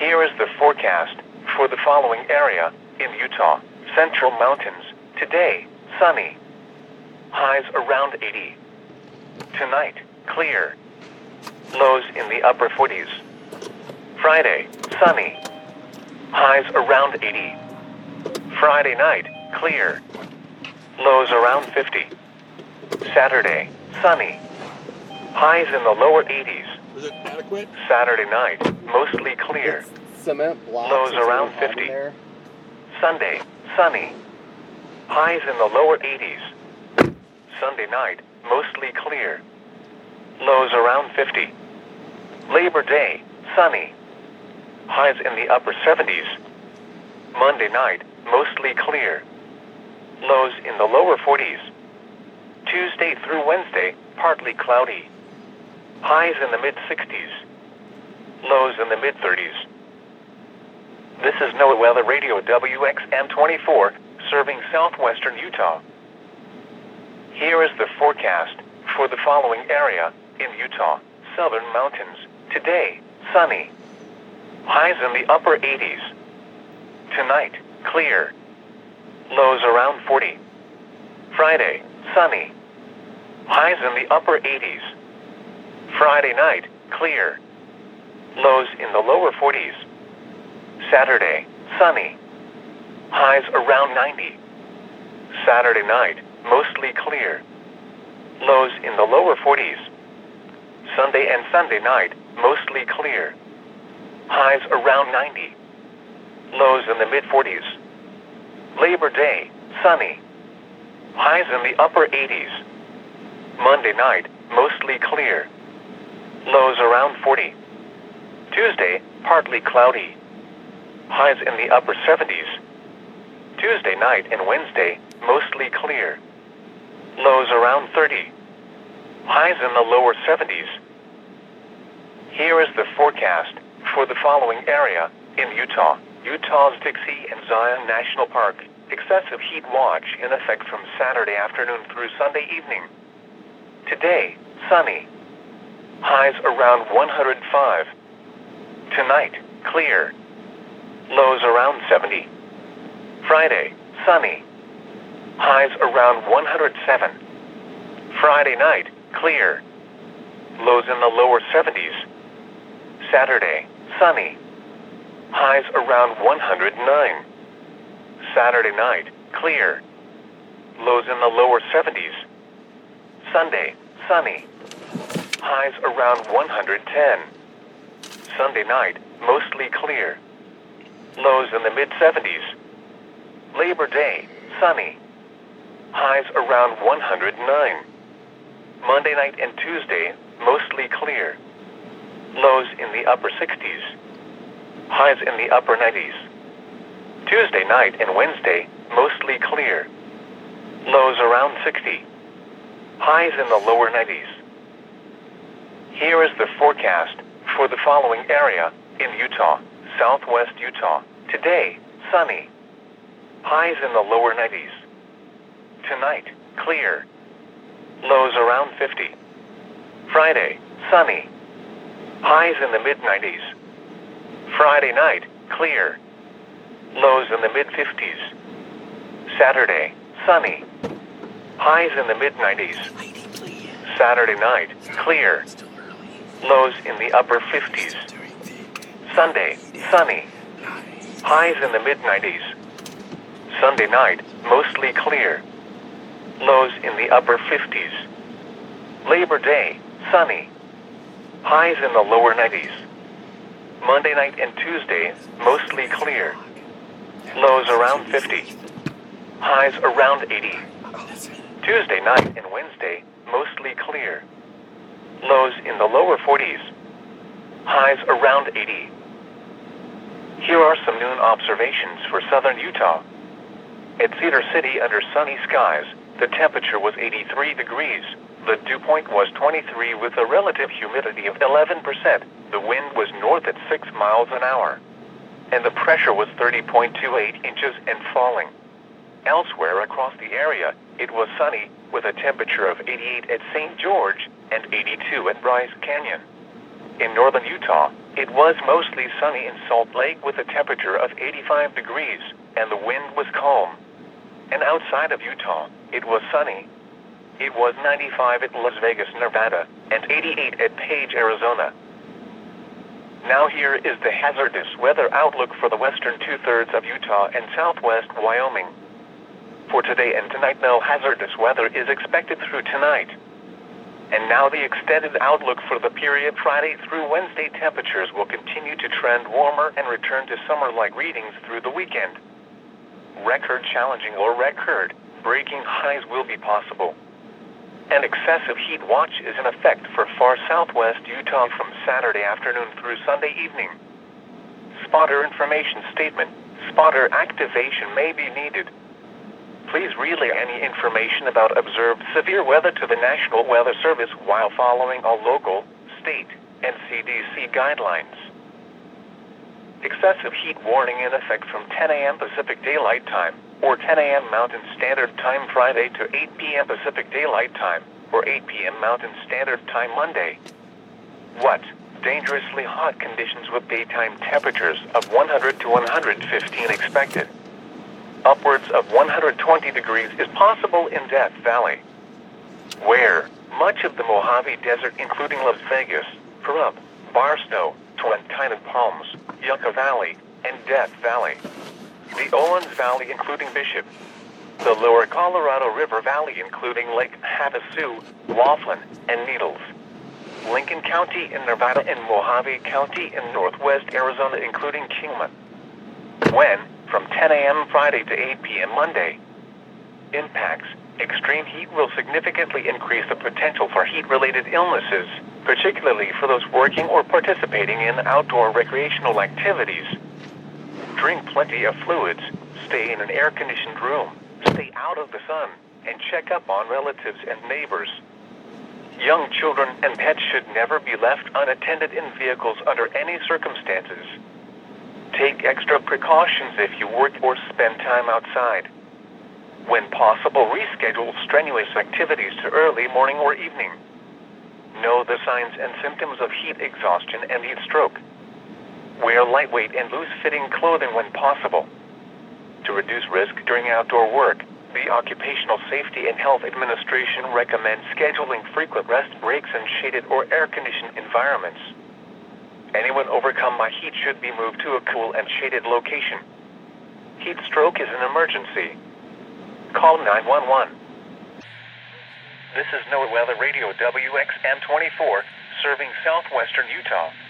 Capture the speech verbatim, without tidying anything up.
Here is the forecast for the following area in Utah. Central Mountains. Today, sunny. Highs around eighty. Tonight, clear. Lows in the upper forties. Friday, sunny. Highs around eighty. Friday night, clear. Lows around fifty. Saturday, sunny. Highs in the lower eighties. Is it adequate? Saturday night, mostly clear. It's cement blocks. Lows is what around we have in fifty. there. Sunday, sunny. Highs in the lower eighties. Sunday night, mostly clear. Lows around fifty. Labor Day, sunny. Highs in the upper seventies. Monday night, mostly clear. Lows in the lower forties. Tuesday through Wednesday, partly cloudy. Highs in the mid-sixties. Lows in the mid-thirties. This is NOAA Weather Radio W X M twenty-four, serving southwestern Utah. Here is the forecast for the following area in Utah. Southern Mountains. Today, sunny. Highs in the upper eighties. Tonight, clear. Lows around forty. Friday, sunny. Highs in the upper eighties. Friday night, clear. Lows in the lower forties. Saturday, sunny. Highs around ninety. Saturday night, mostly clear. Lows in the lower forties. Sunday and Sunday night, mostly clear. Highs around ninety. Lows in the mid-forties. Labor Day, sunny. Highs in the upper eighties. Monday night, mostly clear. Lows around forty. Tuesday, partly cloudy. Highs in the upper seventies. Tuesday night and Wednesday, mostly clear. Lows around thirty. Highs in the lower seventies. Here is the forecast for the following area in Utah. Utah's Dixie and Zion National Park. Excessive heat watch in effect from Saturday afternoon through Sunday evening. Today, sunny. Highs around one hundred five. Tonight, clear. Lows around seventy. Friday, sunny. Highs around one hundred seven. Friday night, clear. Lows in the lower seventies. Saturday, sunny. Highs around one hundred nine. Saturday night, clear. Lows in the lower seventies. Sunday, sunny. Highs around one hundred ten. Sunday night, mostly clear. Lows in the mid-seventies. Labor Day, sunny. Highs around one hundred nine. Monday night and Tuesday, mostly clear. Lows in the upper sixties. Highs in the upper nineties. Tuesday night and Wednesday, mostly clear. Lows around sixty. Highs in the lower nineties. Here is the forecast for the following area in Utah. Southwest Utah. Today, sunny. Highs in the lower nineties. Tonight, clear. Lows around fifty. Friday, sunny. Highs in the mid-nineties. Friday night, clear. Lows in the mid-fifties. Saturday, sunny. Highs in the mid-nineties. Saturday night, clear. Lows in the upper fifties. Sunday, sunny. Highs in the mid-nineties. Sunday night, mostly clear. Lows in the upper fifties. Labor Day, sunny. Highs in the lower nineties. Monday night and Tuesday, mostly clear. Lows around fifty. Highs around eighty. Tuesday night and Wednesday, mostly clear. Lows in the lower forties. Highs around eighty. Here are some noon observations for southern Utah. At Cedar City, under sunny skies, the temperature was eighty-three degrees. The dew point was twenty-three with a relative humidity of eleven percent. The wind was north at six miles an hour. And the pressure was thirty point two eight inches and falling. Elsewhere across the area, it was sunny with a temperature of eighty-eight at Saint George and eighty-two at Bryce Canyon. In northern Utah, It was mostly sunny in Salt Lake with a temperature of eighty-five degrees, and the wind was calm. And outside of Utah, it was sunny. It was ninety-five at Las Vegas, Nevada, and eighty-eight at Page, Arizona. Now here is the hazardous weather outlook for the western two-thirds of Utah and southwest Wyoming. For today and tonight, no hazardous weather is expected through tonight. And now the extended outlook for the period Friday through Wednesday. Temperatures will continue to trend warmer and return to summer-like readings through the weekend. Record challenging or record-breaking highs will be possible. An excessive heat watch is in effect for far southwest Utah from Saturday afternoon through Sunday evening. Spotter information statement. Spotter activation may be needed. Please relay any information about observed severe weather to the National Weather Service while following all local, state, and C D C guidelines. Excessive heat warning in effect from ten a m Pacific Daylight Time, or ten a m Mountain Standard Time Friday to eight p m Pacific Daylight Time, or eight p m Mountain Standard Time Monday. What? Dangerously hot conditions with daytime temperatures of one hundred to one hundred fifteen expected. Upwards of one hundred twenty degrees is possible in Death Valley, where much of the Mojave Desert, including Las Vegas, Pahrump, Barstow, Twin Palms, Yucca Valley, and Death Valley, the Owens Valley, including Bishop, the Lower Colorado River Valley, including Lake Havasu, Laughlin, and Needles, Lincoln County in Nevada, and Mojave County in northwest Arizona, including Kingman. When? From ten a m Friday to eight p m Monday. Impacts. Extreme heat will significantly increase the potential for heat-related illnesses, particularly for those working or participating in outdoor recreational activities. Drink plenty of fluids, stay in an air-conditioned room, stay out of the sun, and check up on relatives and neighbors. Young children and pets should never be left unattended in vehicles under any circumstances. Take extra precautions if you work or spend time outside. When possible, reschedule strenuous activities to early morning or evening. Know the signs and symptoms of heat exhaustion and heat stroke. Wear lightweight and loose-fitting clothing when possible. To reduce risk during outdoor work, the Occupational Safety and Health Administration recommends scheduling frequent rest breaks in shaded or air-conditioned environments. Anyone overcome by heat should be moved to a cool and shaded location. Heat stroke is an emergency. Call nine one one. This is NOAA Weather Radio W X M twenty-four, serving southwestern Utah.